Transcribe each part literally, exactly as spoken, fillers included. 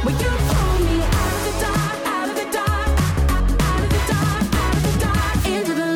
Will you pull me out of the dark, out of the dark, out of the dark, out of the dark, into the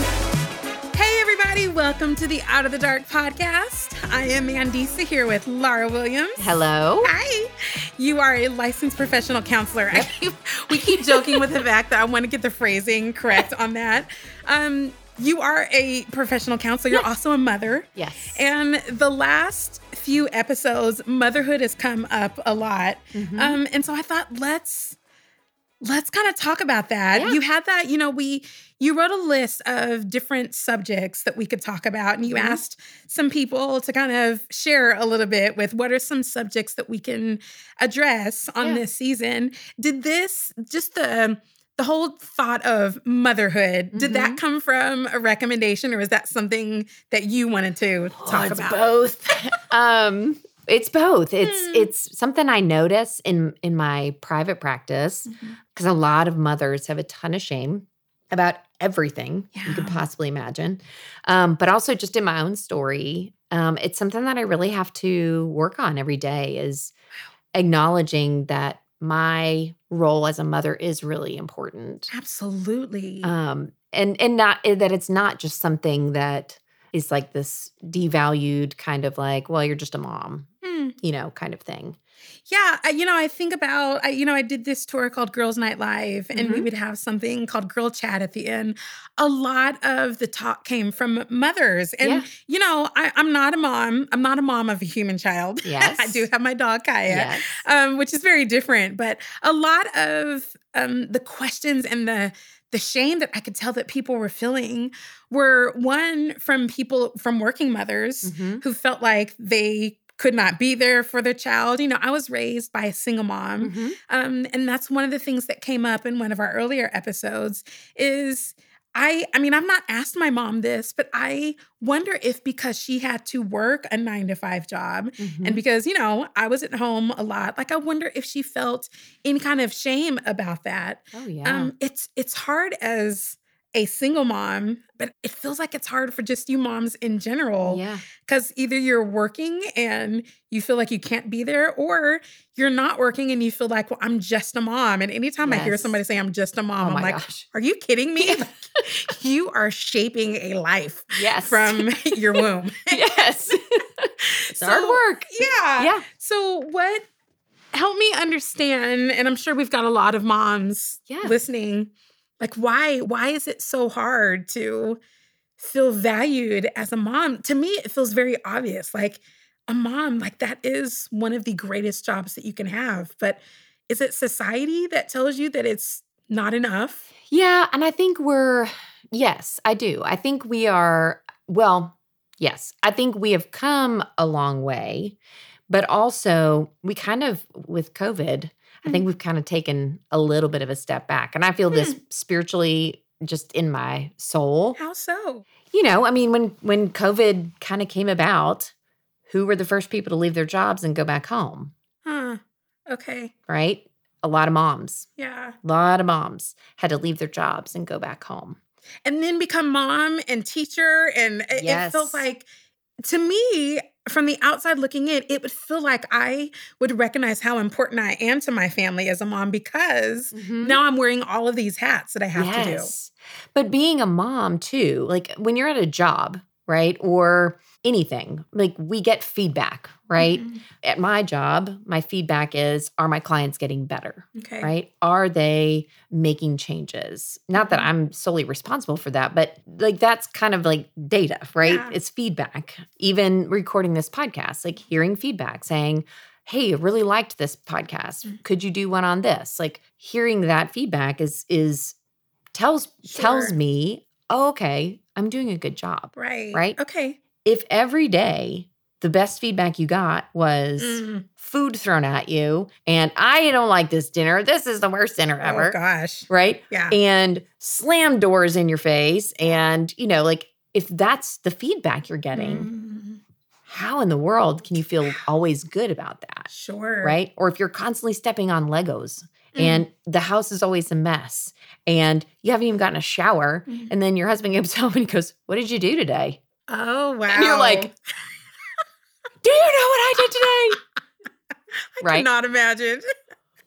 light? Hey everybody, welcome to the Out of the Dark podcast. I am Mandisa here with Laura Williams. Hello. Hi. You are a licensed professional counselor. I keep, we keep joking with the fact that I want to get the phrasing correct on that. Um, you are a professional counselor. You're Yes. also a mother. Yes. And the last few episodes, motherhood has come up a lot. Mm-hmm. Um, and so I thought, let's let's kind of talk about that. Yeah. You had that, you know, we you wrote a list of different subjects that we could talk about, and you Mhm. asked some people to kind of share a little bit with what are some subjects that we can address on Yeah. this season. Did this just the the whole thought of motherhood, did that Mhm. come from a recommendation, or was that something that you wanted to talk Oh, it's about? both. um, it's both. It's Hmm. it's something I notice in in my private practice Mhm. because a lot of mothers have a ton of shame about everything you could Yeah. possibly imagine, um, but also just in my own story. Um, it's something that I really have to work on every day. Is acknowledging that my role as a mother is really important. Absolutely. um and and not eh, that it's not just something that is like this devalued kind of like, well, you're just a mom, Hmm. you know, kind of thing. Yeah, I, you know, I think about, I, you know, I did this tour called Girls Night Live, and we Mhm. would have something called Girl Chat at the end. A lot of the talk came from mothers. And, Yeah. you know, I, I'm not a mom. I'm not a mom of a human child. Yes. I do have my dog, Kaya, Yes. um, which is very different. But a lot of um, the questions and the the shame that I could tell that people were feeling were, one, from people, from working mothers Mhm. who felt like they could not be there for their child. You know, I was raised by a single mom. Mhm. Um, and that's one of the things that came up in one of our earlier episodes is I, I mean, I've not asked my mom this, but I wonder if because she had to work a nine to five job Mhm. and because, you know, I was at home a lot, like I wonder if she felt any kind of shame about that. Oh yeah. Um, it's it's hard as a single mom, but it feels like it's hard for just you moms in general. yeah. Because either you're working and you feel like you can't be there, or you're not working and you feel like, well, I'm just a mom. And anytime I hear Yes. somebody say I'm just a mom, Oh I'm my like, gosh. are you kidding me? Like, you are shaping a life Yes. from your womb. yes. It's hard So, work. Yeah. Yeah. So what, help me understand, and I'm sure we've got a lot of moms Yeah. listening, like why, why is it so hard to feel valued as a mom? To me, it feels very obvious. Like a mom, like that is one of the greatest jobs that you can have. But is it society that tells you that it's not enough? Yeah, and I think we're, yes, I do. I think we are, well, yes, I think we have come a long way, but also we kind of, with COVID, I think we've kind of taken a little bit of a step back. And I feel this spiritually just in my soul. How so? You know, I mean, when when COVID kind of came about, who were the first people to leave their jobs and go back home, Huh. Okay. right? A lot of moms. Yeah. A lot of moms had to leave their jobs and go back home. And then become mom and teacher. And it, it feels Yes. like, to me, from the outside looking in, it would feel like I would recognize how important I am to my family as a mom because Mhm. now I'm wearing all of these hats that I have to do. Yes. But being a mom too, like when you're at a job, right? Or anything, like we get feedback, right? Mhm. At my job, my feedback is, are my clients getting better? Okay. Right? Are they making changes? Not that Mhm. I'm solely responsible for that, but like that's kind of like data, right? Yeah. It's feedback. Even recording this podcast, like hearing feedback saying, hey, I really liked this podcast. Mhm. Could you do one on this? Like hearing that feedback is is tells tells Sure. me, oh, okay, I'm doing a good job. Right. Right? Okay. If every day the best feedback you got was Mm. food thrown at you and I don't like this dinner, this is the worst dinner Oh, ever, gosh. right? Yeah. And slam doors in your face. And, you know, like if that's the feedback you're getting, Mm. how in the world can you feel always good about that? Sure. Right? Or if you're constantly stepping on Legos Mm. and the house is always a mess and you haven't even gotten a shower. Mm. And then your husband comes home and he goes, what did you do today? Oh, wow. And you're like, do you know what I did today? I right? cannot imagine.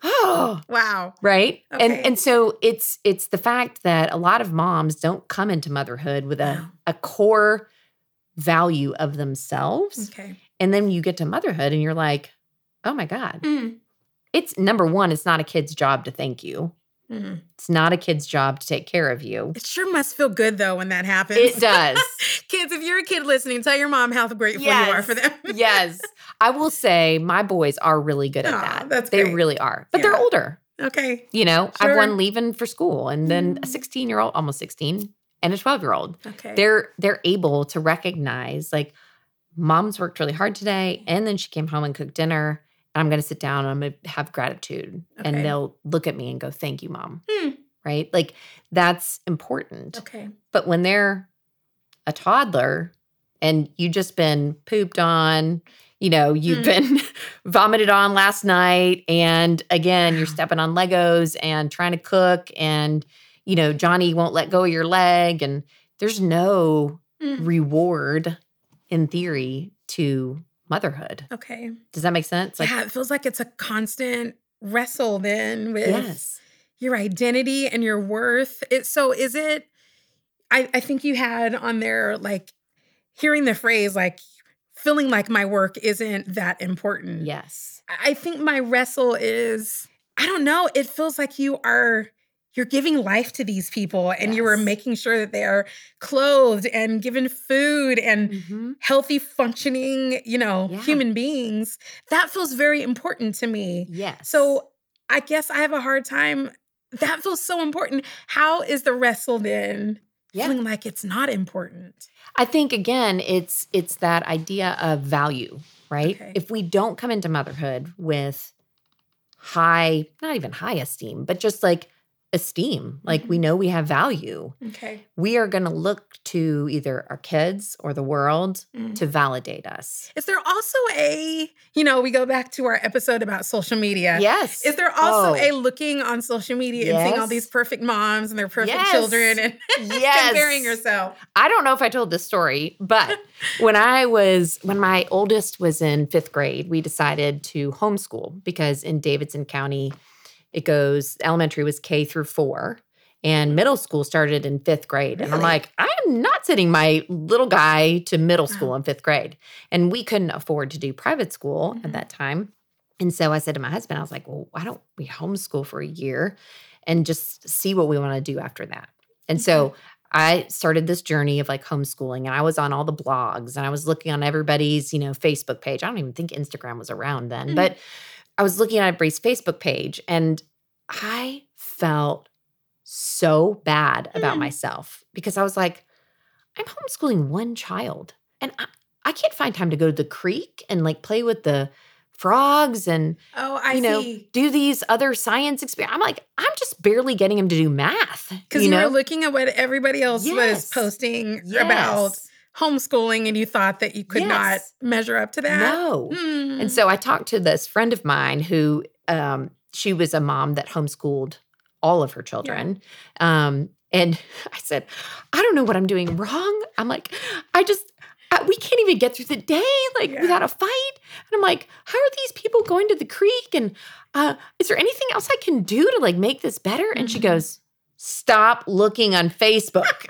oh, Wow. right? And Okay. and so it's it's the fact that a lot of moms don't come into motherhood with a, Wow. a core value of themselves. Okay. And then you get to motherhood and you're like, oh my God. Mm. It's number one, it's not a kid's job to thank you. Mm. It's not a kid's job to take care of you. It sure must feel good though when that happens. It does. Kids, if you're a kid listening, tell your mom how grateful you Yes. are for them. Yes. I will say my boys are really good at Aw, that. that's they great. really are. But Yeah. they're older. Okay. You know, I Sure. have one leaving for school and then a Mm. sixteen-year-old, almost sixteen, and a twelve-year-old. Okay. They're they're able to recognize like mom's worked really hard today and then she came home and cooked dinner. And I'm going to sit down and I'm going to have gratitude. And Okay. they'll look at me and go, thank you, mom. Hmm. Right? Like that's important. Okay. But when they're a toddler and you just been pooped on, you know, you've Mm. been vomited on last night. And again, you're Wow. stepping on Legos and trying to cook and, you know, Johnny won't let go of your leg. And there's no Mm. reward in theory to motherhood. Okay. Does that make sense? Like, yeah, it feels like it's a constant wrestle then with yes. your identity and your worth. It, so is it, I, I think you had on there like hearing the phrase like feeling like my work isn't that important. Yes. I I think my wrestle is, I don't know, it feels like you are, you're giving life to these people and you are Yes. making sure that they're clothed and given food and Mhm. healthy functioning, you know, Yeah. human beings. That feels very important to me. Yes. So I guess I have a hard time. That feels so important. How is the wrestle then Yeah. feeling like it's not important? I think again, it's it's that idea of value, right? Okay. If we don't come into motherhood with high, not even high esteem, but just like esteem, like we Mhm. know we have value, Okay. we are going to look to either our kids or the world Mm. to validate us. Is there also a, you know, we go back to our episode about social media. Yes. Is there also Oh. a looking on social media and seeing all Yes. these perfect moms and their perfect Yes. children and Yes. comparing yourself? I don't know if I told this story, but when I was, when my oldest was in fifth grade, we decided to homeschool because in Davidson County, it goes, elementary was K through four and middle school started in fifth grade. And I'm Really? like, I am not sending my little guy to middle school Wow. in fifth grade. And we couldn't afford to do private school Mhm. at that time. And so I said to my husband, I was like, well, why don't we homeschool for a year and just see what we want to do after that? And so I started this journey of like homeschooling and I was on all the blogs and I was looking on everybody's, you know, Facebook page. I don't even think Instagram was around then, Mhm. but I was looking at everybody's Facebook page and I felt so bad about Mm. myself because I was like, I'm homeschooling one child and I, I can't find time to go to the creek and like play with the frogs and, Oh, I you know, see. do these other science experiments. I'm like, I'm just barely getting him to do math. Because you you, know? were looking at what everybody else was Yes. posting Yes. about homeschooling and you thought that you could not Yes. measure up to that. No. Hmm. And so I talked to this friend of mine who um, she was a mom that homeschooled all of her children. Um, and I said, I don't know what I'm doing wrong. I'm like, I just, I, we can't even get through the day like Yeah. without a fight. And I'm like, how are these people going to the creek? And uh, is there anything else I can do to like make this better? And she Mhm. goes, stop looking on Facebook.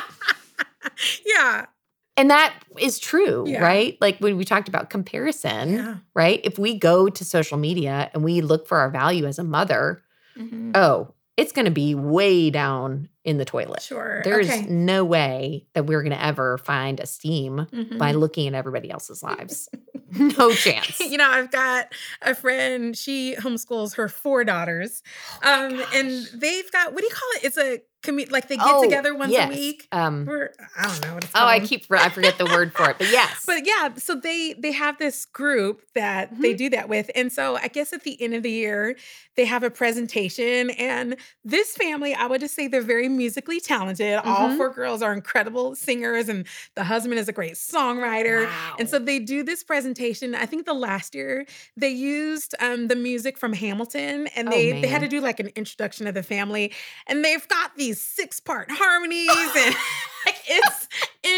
yeah. And that is true, Yeah. right? Like when we talked about comparison, Yeah. right? If we go to social media and we look for our value as a mother, Mhm. oh, it's going to be way down in the toilet. Sure. There's okay. no way that we're going to ever find esteem Mhm. by looking at everybody else's lives. No chance. You know, I've got a friend, she homeschools her four daughters. Um, and they've got, what do you call it? It's a, commu- like they get Oh, together once yes. a week. Um, We're, I don't know what it's oh, called. I keep, I forget the word for it, but yes. But yeah, so they they have this group that Mm-hmm. they do that with. And so I guess at the end of the year, they have a presentation. And this family, I would just say they're very musically talented. All Mhm. four girls are incredible singers, and the husband is a great songwriter. Wow. And so they do this presentation. I think the last year they used um, the music from Hamilton, and Oh, they they had man. to do like an introduction of the family. And they've got these six part harmonies, and like, it's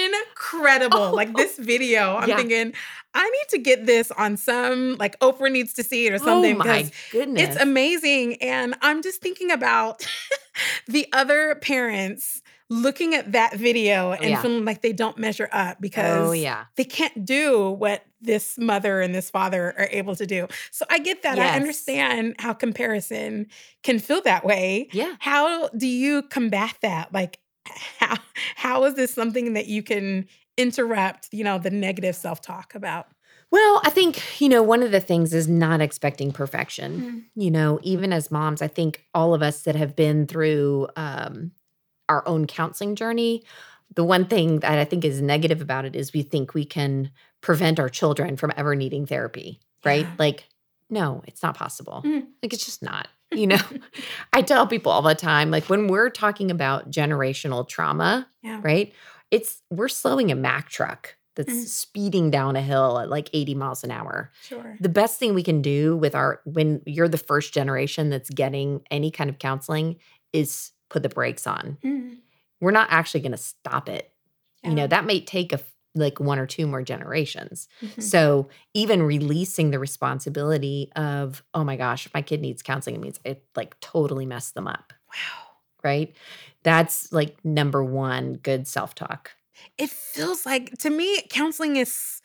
incredible. Like this video, I'm Yeah. thinking, I need to get this on some, like Oprah needs to see it or something. Oh my because goodness. it's amazing. And I'm just thinking about the other parents looking at that video and yeah. feeling like they don't measure up because Oh, yeah. they can't do what this mother and this father are able to do. So I get that. Yes. I understand how comparison can feel that way. Yeah. How do you combat that? Like, how how is this something that you can interrupt, you know, the negative self-talk about? Well, I think, you know, one of the things is not expecting perfection. You know, even as moms, I think all of us that have been through um, our own counseling journey, the one thing that I think is negative about it is we think we can prevent our children from ever needing therapy, right? Yeah. Like, no, it's not possible. Mm. Like, it's just not. You know, I tell people all the time, like when we're talking about generational trauma, Yeah. right? It's we're slowing a Mack truck that's Mhm. speeding down a hill at like eighty miles an hour. Sure. The best thing we can do with our when you're the first generation that's getting any kind of counseling is put the brakes on. Mm. We're not actually going to stop it. You know, Yeah. that may take a f- like one or two more generations. Mhm. So even releasing the responsibility of, oh my gosh, if my kid needs counseling, it means it like totally messed them up, Wow. right? That's like number one, good self-talk. It feels like, to me, counseling is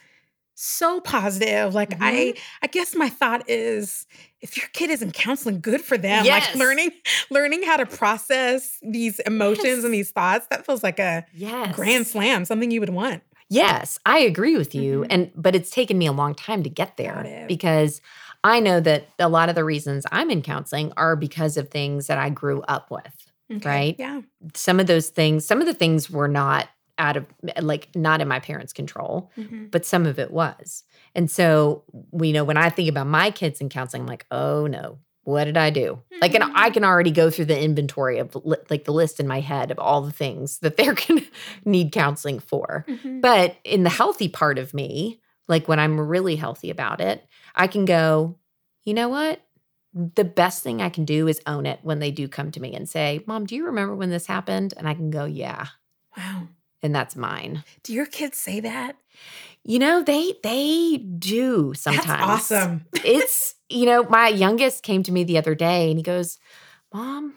so positive. Like Mm-hmm. I I guess my thought is, if your kid is in counseling, good for them. Yes. Like learning learning how to process these emotions Yes. and these thoughts, that feels like a Yes. grand slam, something you would want. Yes, I agree with you. Mhm. And but it's taken me a long time to get there Got it. because I know that a lot of the reasons I'm in counseling are because of things that I grew up with. Okay. Right? Yeah. Some of those things, some of the things were not out of like not in my parents' control, Mhm. but some of it was. And so, we know when I think about my kids in counseling, I'm like, oh no, what did I do? Like, and I Mhm. can already go through the inventory of li- like the list in my head of all the things that they're going to need counseling for. Mhm. But in the healthy part of me, like when I'm really healthy about it, I can go, you know what? The best thing I can do is own it when they do come to me and say, Mom, do you remember when this happened? And I can go, yeah. Wow. And that's mine. Do your kids say that? You know, they they do sometimes. That's awesome. It's, you know, my youngest came to me the other day and he goes, Mom,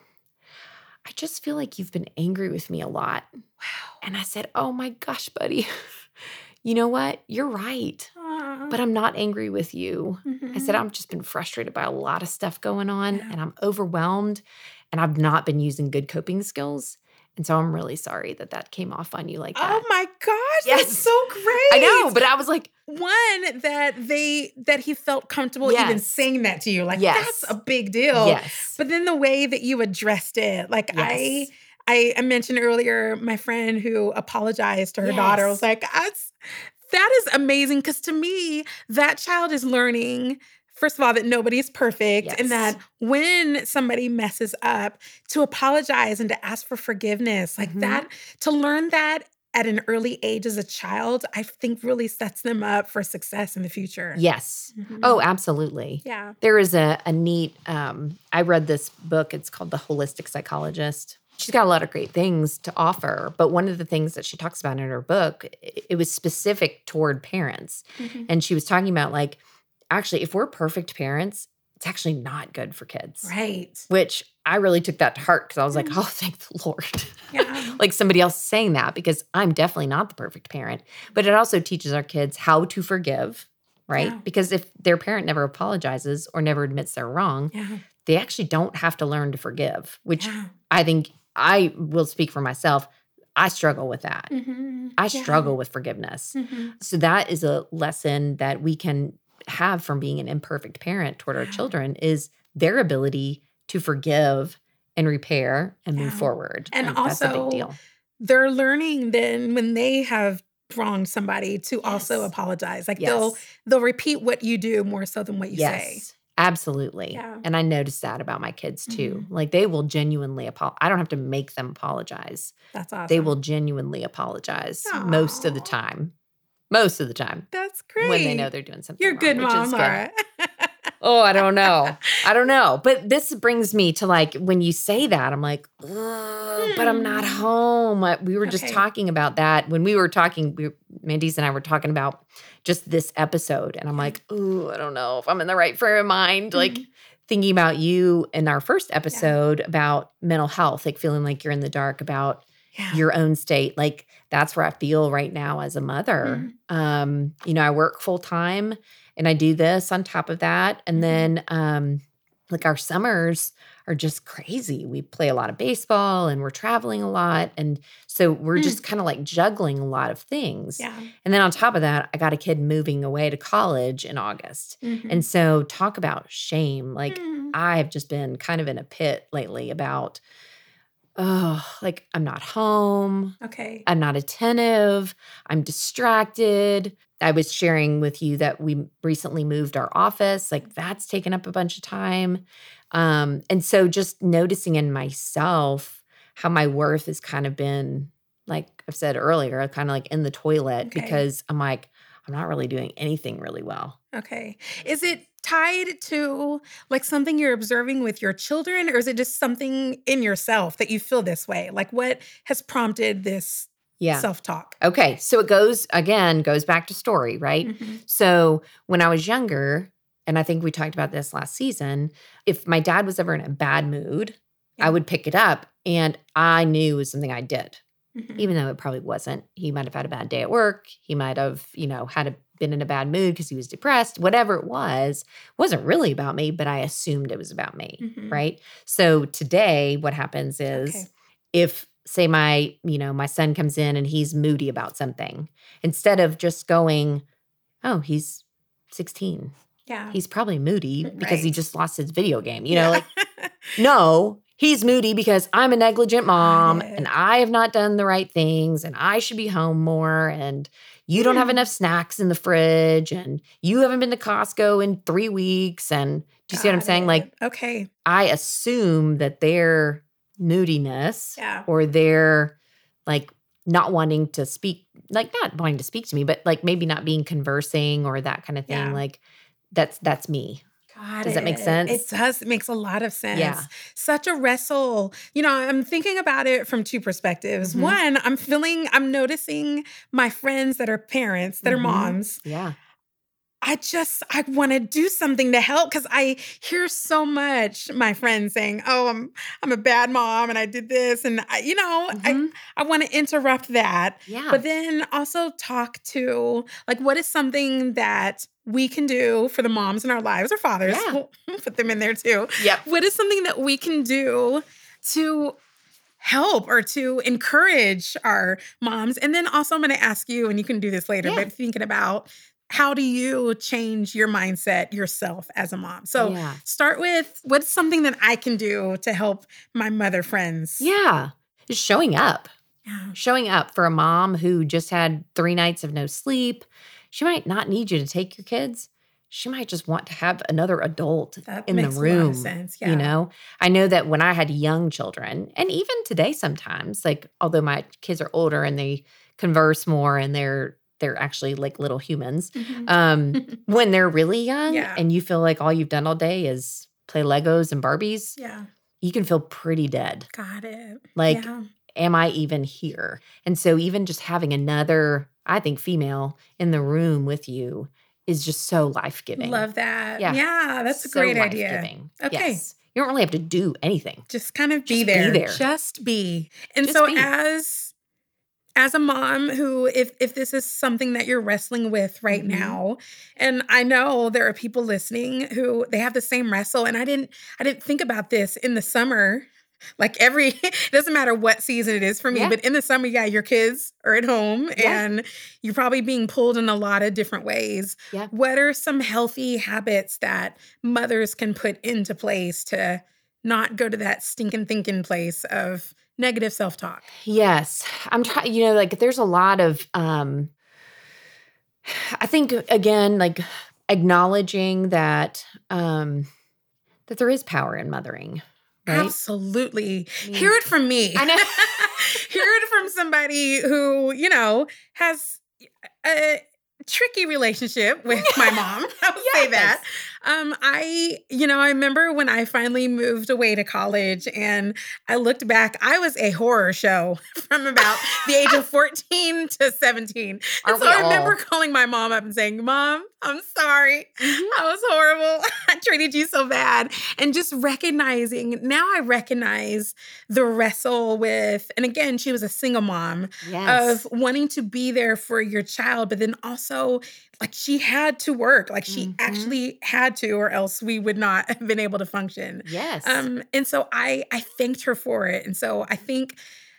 I just feel like you've been angry with me a lot. Wow. And I said, oh my gosh, buddy, you know what? You're right. Aw. But I'm not angry with you. I said, Mhm. I've just been frustrated by a lot of stuff going on Yeah. and I'm overwhelmed and I've not been using good coping skills. And so I'm really sorry that that came off on you like that. Oh my gosh, Yes. that's so great. I know, but I was like, One, that they that he felt comfortable even Yes. saying that to you. Like Yes. that's a big deal. yes. But then the way that you addressed it, like I Yes. I I mentioned earlier my friend who apologized to her daughter. I was Yes. like, that's that is amazing. Cause to me, that child is learning, first of all, that nobody's perfect. And Yes. that when somebody messes up, to apologize and to ask for forgiveness. Like Mhm. that, to learn that at an early age as a child, I think really sets them up for success in the future. Yes. Mhm. Oh, absolutely. Yeah. There is a, a neat, um, I read this book. It's called The Holistic Psychologist. She's got a lot of great things to offer. But one of the things that she talks about in her book, it, it was specific toward parents. Mhm. And she was talking about like, actually, if we're perfect parents, it's actually not good for kids. Right. Which I really took that to heart because I was like, Mm. oh, thank the Lord. Yeah. Like somebody else saying that because I'm definitely not the perfect parent. But it also teaches our kids how to forgive, right? Yeah. Because if their parent never apologizes or never admits they're wrong, Yeah. they actually don't have to learn to forgive, which Yeah. I think I will speak for myself. I struggle with that. Mhm. I Yeah. struggle with forgiveness. Mhm. So that is a lesson that we can have from being an imperfect parent toward our Yeah. children is their ability to forgive and repair and move Yeah. forward. And Like, that's a also, big deal. they're learning then when they have wronged somebody to also Yes. apologize. Like Yes. they'll they'll repeat what you do more so than what you say. Yes, absolutely. Yeah. And I noticed that about my kids too. Mhm. Like they will genuinely apologize. I don't have to make them apologize. That's awesome. They will genuinely apologize most of the Aw. time. Most of the time That's great. when they know they're doing something You're a wrong, good which mom, is good. Laura. Oh, I don't know. I don't know. But this brings me to like, when you say that, I'm like, "Ugh, but I'm not Hmm. home. Uh, We were just Okay. talking about that when we were talking, we, Mandy's and I were talking about just this episode. And I'm like, oh, I don't know if I'm in the right frame of mind. Like Mhm. thinking about you in our first episode about mental health, like feeling like you're in the dark about Yeah. your own state. Like that's where I feel right now as a mother. Um, you know, I work full time and I do this on top of that. And Mhm. then um like our summers are just crazy. We play a lot of baseball and we're traveling a lot. And so we're Mm. just kind of like juggling a lot of things. Yeah. And then on top of that, I got a kid moving away to college in August. Mhm. And so talk about shame. Like Mm. I've just been kind of in a pit lately about, oh, like I'm not home. Okay. I'm not attentive. I'm distracted. I was sharing with you that we recently moved our office. Like that's taken up a bunch of time. Um, and so just noticing in myself how my worth has kind of been, like I've said earlier, kind of like in the toilet Okay. because I'm like, I'm not really doing anything really well. Okay. Is it tied to like something you're observing with your children, or is it just something in yourself that you feel this way? Like what has prompted this Yeah. self-talk? Okay. So it goes, again, goes back to story, right? Mhm. So when I was younger, and I think we talked about this last season, if my dad was ever in a bad mood, Yeah. I would pick it up and I knew it was something I did, Mhm. even though it probably wasn't. He might have had a bad day at work. He might have, you know, had a, been in a bad mood because he was depressed. Whatever it was, it wasn't really about me, but I assumed it was about me, Mhm. right? So today what happens is Okay. if say my, you know, my son comes in and he's moody about something, instead of just going, oh, he's sixteen. Yeah. He's probably moody because he Right. just lost his video game. You know, Yeah. like, no, he's moody because I'm a negligent mom Got and it. I have not done the right things and I should be home more. And you don't have Hmm. enough snacks in the fridge and you haven't been to Costco in three weeks. And do you see what I'm Got saying? Like, it. Okay. I assume that their moodiness Yeah. or their like not wanting to speak, like not wanting to speak to me, but like maybe not being conversing or that kind of thing. Yeah. Like that's that's me. Got Does that make it. sense? It does. It makes a lot of sense. Yeah. Such a wrestle. You know, I'm thinking about it from two perspectives. Mhm. One, I'm feeling, I'm noticing my friends that are parents, that are Mhm. moms. Yeah. I just, I want to do something to help because I hear so much my friends saying, oh, I'm I'm a bad mom and I did this. And, I, you know, Mhm. I, I want to interrupt that. Yeah. But then also talk to, like, what is something that we can do for the moms in our lives or fathers? Yeah. We'll put them in there too. Yep. What is something that we can do to help or to encourage our moms? And then also I'm going to ask you, and you can do this later, Yeah. but thinking about how do you change your mindset yourself as a mom? So Yeah. start with what's something that I can do to help my mother friends? Yeah. Just showing up. Yeah. Showing up for a mom who just had three nights of no sleep. She might not need you to take your kids. She might just want to have another adult That in the makes a lot room. of sense. Yeah. You know, I know that when I had young children, and even today sometimes, like although my kids are older and they converse more and they're they're actually like little humans. Mhm. Um, when they're really young Yeah. and you feel like all you've done all day is play Legos and Barbies, Yeah. you can feel pretty dead. Got it. Like, yeah. am I even here? And so even just having another, I think, female in the room with you is just so life-giving. Love that. Yeah. Yeah. That's a So great idea. life-giving. Okay. Yes. You don't really have to do anything. Just kind of be Just be there. there. Just be. And Just so be. as as a mom who if if this is something that you're wrestling with right Mhm. now, and I know there are people listening who they have the same wrestle, and I didn't I didn't think about this in the summer. Like every it doesn't matter what season it is for me, Yeah. but in the summer, yeah, your kids are at home Yeah. and you're probably being pulled in a lot of different ways. Yeah. What are some healthy habits that mothers can put into place to not go to that stinking thinking place of negative self-talk? Yes. I'm trying, you know, like there's a lot of, um, I think, again, like acknowledging that, um, that there is power in mothering, right? Absolutely. I mean, Hear it from me. I know. Hear it from somebody who, you know, has uh, tricky relationship with my mom. I would say that. Yes. Um, I, you know, I remember when I finally moved away to college and I looked back, I was a horror show from about the age of fourteen to seventeen. And Aren't so we I remember all? calling my mom up and saying, Mom, I'm sorry. Mhm. I was horrible. I treated you so bad. And just recognizing, now I recognize the wrestle with, and again, she was a single mom Yes. of wanting to be there for your child, but then also like she had to work, like she Mhm. actually had to, or else we would not have been able to function. Yes. Um, and so I I thanked her for it. And so I think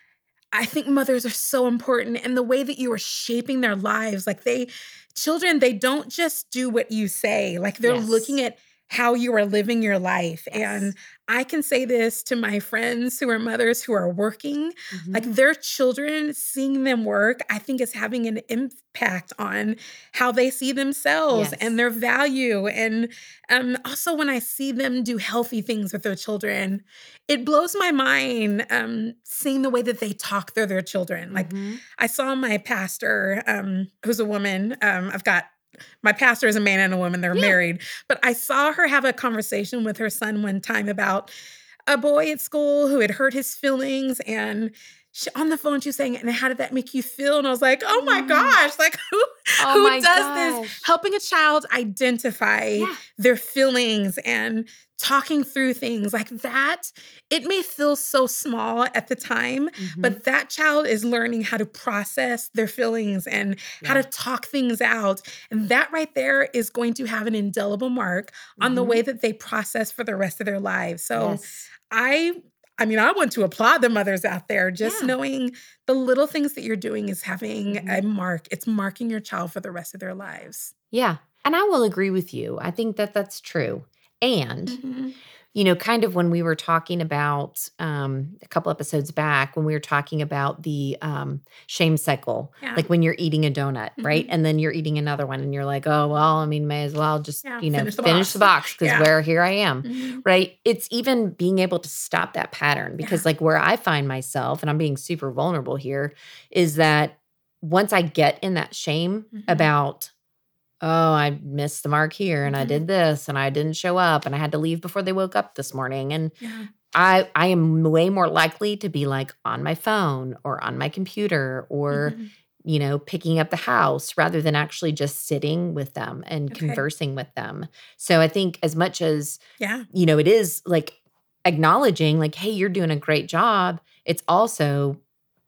I think mothers are so important and the way that you are shaping their lives. Like they, children, they don't just do what you say, like they're Yes. looking at how you are living your life. Yes. And I can say this to my friends who are mothers who are working, Mhm. like their children, seeing them work, I think is having an impact on how they see themselves Yes. and their value. And um, also when I see them do healthy things with their children, it blows my mind um, seeing the way that they talk to their children. Like Mhm. I saw my pastor, um, who's a woman. Um, I've got my pastor is a man and a woman. They're Yeah. married, but I saw her have a conversation with her son one time about a boy at school who had hurt his feelings, and she, on the phone she was saying, "And how did that make you feel?" And I was like, "Oh my Mm. gosh! Like who Oh who my does this? gosh. Helping a child identify Yeah. their feelings and talking through things like that. It may feel so small at the time, Mhm. but that child is learning how to process their feelings and how Yeah. to talk things out. And that right there is going to have an indelible mark on the Mhm. way that they process for the rest of their lives. So Yes. I I mean, I want to applaud the mothers out there. Just Yeah. knowing the little things that you're doing is having Mhm. a mark. It's marking your child for the rest of their lives. Yeah. And I will agree with you. I think that that's true. And, Mhm. you know, kind of when we were talking about um, a couple episodes back, when we were talking about the um, shame cycle, Yeah. like when you're eating a donut, right? Mhm. And then you're eating another one and you're like, oh, well, I mean, may as well just, Yeah, you know, finish the finish box. the box because Yeah. where here I am. Mhm. Right. It's even being able to stop that pattern because, Yeah. like, where I find myself, and I'm being super vulnerable here, is that once I get in that shame Mhm. about, oh, I missed the mark here and I Mhm. did this and I didn't show up and I had to leave before they woke up this morning. And Yeah. I I am way more likely to be like on my phone or on my computer or, Mhm. you know, picking up the house rather than actually just sitting with them and Okay. conversing with them. So I think as much as, Yeah. you know, it is like acknowledging like, hey, you're doing a great job, it's also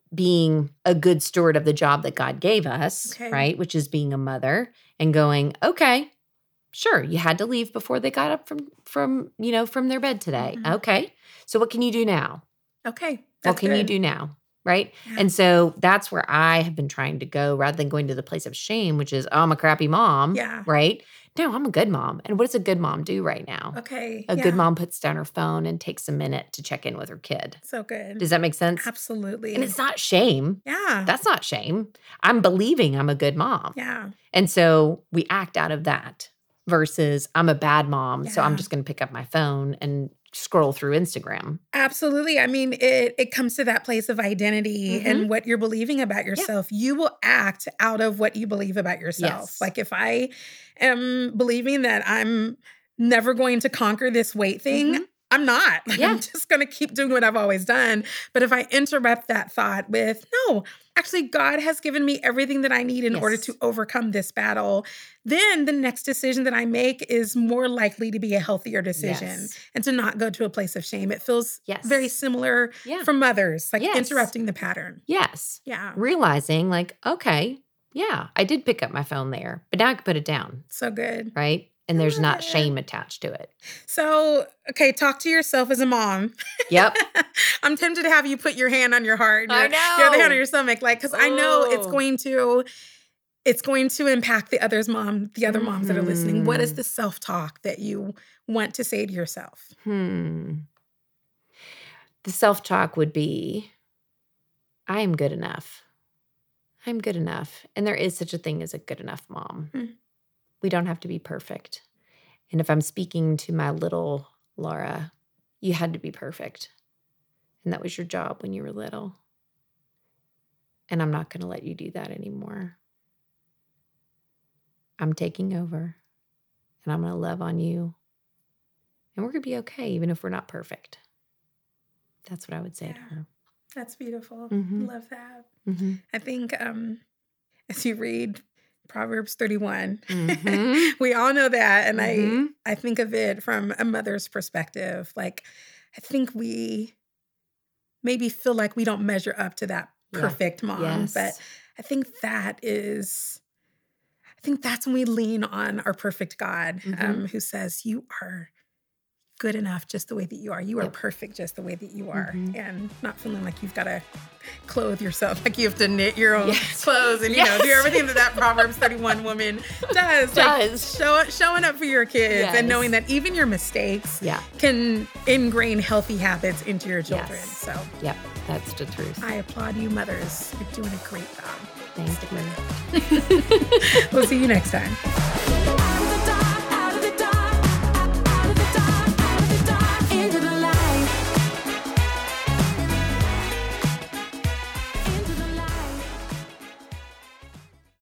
being a good steward of the job that God gave us, Okay. right? Which is being a mother and going, okay, sure, you had to leave before they got up from from, you know, from their bed today. Mhm. Okay. So what can you do now? Okay. What That's can you good. do now? Right. Yeah. And so that's where I have been trying to go rather than going to the place of shame, which is, oh, I'm a crappy mom. Yeah. Right. No, I'm a good mom. And what does a good mom do right now? Okay. A yeah. good mom puts down her phone and takes a minute to check in with her kid. So good. Does that make sense? Absolutely. And it's not shame. yeah. That's not shame. I'm believing I'm a good mom. yeah. And so we act out of that versus I'm a bad mom. So I'm Yeah. just going to pick up my phone and scroll through Instagram. Absolutely. I mean, it it comes to that place of identity Mhm. and what you're believing about yourself. You will act out of what you believe about yourself. Yes. Like if I am believing that I'm never going to conquer this weight thing, Mhm. I'm not. Like, Yeah. I'm just going to keep doing what I've always done. But if I interrupt that thought with, no, actually, God has given me everything that I need in order Yes. to overcome this battle, then the next decision that I make is more likely to be a healthier decision Yes. and to not go to a place of shame. It feels Yes. very similar Yeah. for mothers, like Yes. interrupting the pattern. Yes. Yeah, Realizing like, okay, yeah, I did pick up my phone there, but now I can put it down, so good. right? And I there's love not it. shame attached to it. So, okay, talk to yourself as a mom. Yep. I'm tempted to have you put your hand on your heart, I your, your other hand know. on your stomach, like because I know it's Oh. going to, it's going to impact the others' mom, the other moms that are listening. What is Mhm. the self talk that you want to say to yourself? Hmm. The self-talk would be, I am good enough. I'm good enough. And there is such a thing as a good enough mom. Hmm. We don't have to be perfect. And if I'm speaking to my little Laura, you had to be perfect. And that was your job when you were little. And I'm not going to let you do that anymore. I'm taking over and I'm going to love on you. And we're going to be okay, even if we're not perfect. That's what I would say Yeah. to her. That's beautiful. Mhm. Love that. Mm-hmm. I think um, as you read Proverbs thirty-one, Mhm. we all know that. And Mhm. I, I think of it from a mother's perspective. Like, I think we maybe feel like we don't measure up to that Yeah. perfect mom. Yes. But I think that is, I think that's when we lean on our perfect God, Mhm. um, who says, you are good enough just the way that you are. You are Yep. perfect just the way that you are. Mhm. And not feeling like you've got to clothe yourself, like you have to knit your own Yes. clothes and, you know, do Yes. everything that that Proverbs thirty-one woman does. Like, Does. show, showing up for your kids Yes. and knowing that even your mistakes Yeah. can ingrain healthy habits into your children. Yes. So Yep. That's the truth. I applaud you, mothers. You're doing a great job. Thank Stick with you. it. We'll see you next time.